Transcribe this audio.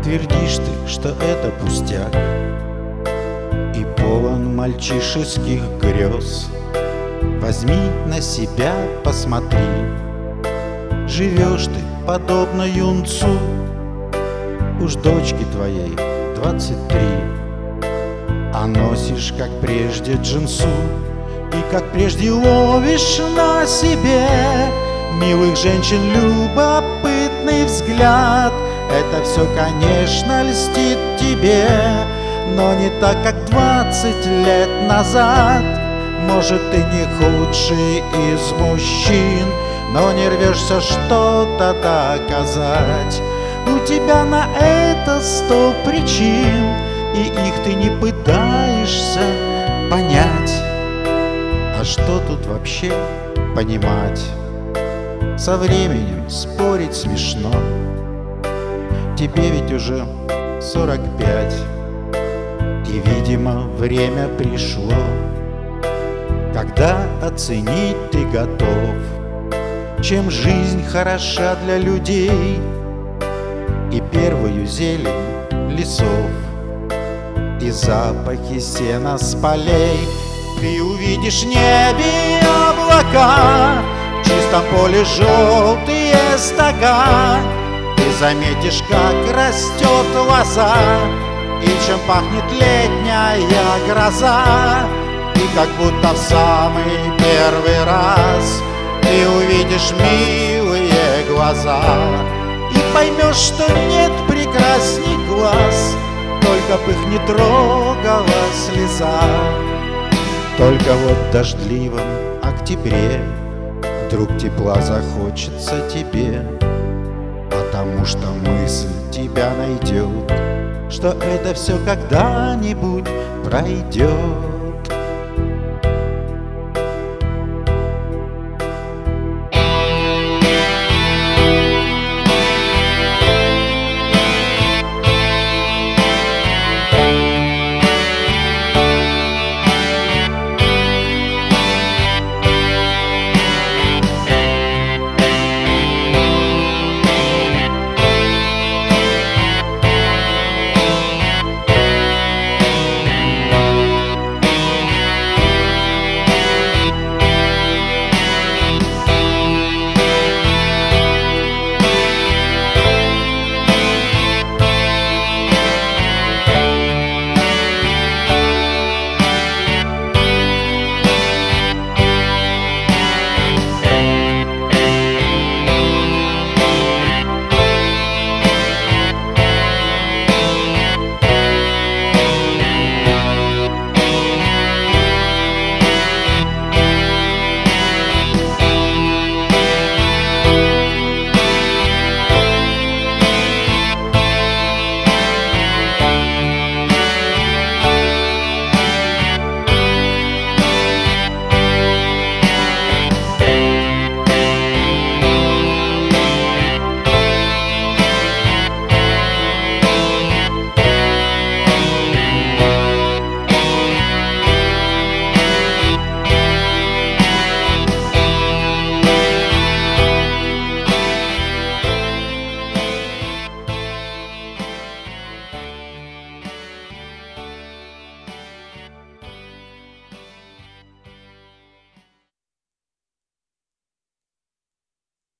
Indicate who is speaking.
Speaker 1: Твердишь ты, что это пустяк и полон мальчишеских грез. Возьми на себя, посмотри. Живешь ты подобно юнцу, уж дочке твоей 23, а носишь, как прежде, джинсу, и как прежде ловишь на себе милых женщин любопытный взгляд. Это все, конечно, льстит тебе, но не так, как 20 лет назад. Может, ты не худший из мужчин, но не рвешься что-то доказать. У тебя на это 100 причин, и их ты не пытаешься понять. А что тут вообще понимать? Со временем спорить смешно. Тебе ведь уже 45, и, видимо, время пришло, когда оценить ты готов, чем жизнь хороша для людей, и первую зелень лесов, и запахи сена с полей. Ты увидишь в небе облака, в чистом поле желтые стога. Ты заметишь, как растет лоза, и чем пахнет летняя гроза. И как будто в самый первый раз ты увидишь милые глаза, и поймешь, что нет прекрасней глаз, только б их не трогала слеза. Только вот в дождливом октябре вдруг тепла захочется тебе, потому что мысль тебя найдет, что это все когда-нибудь пройдет.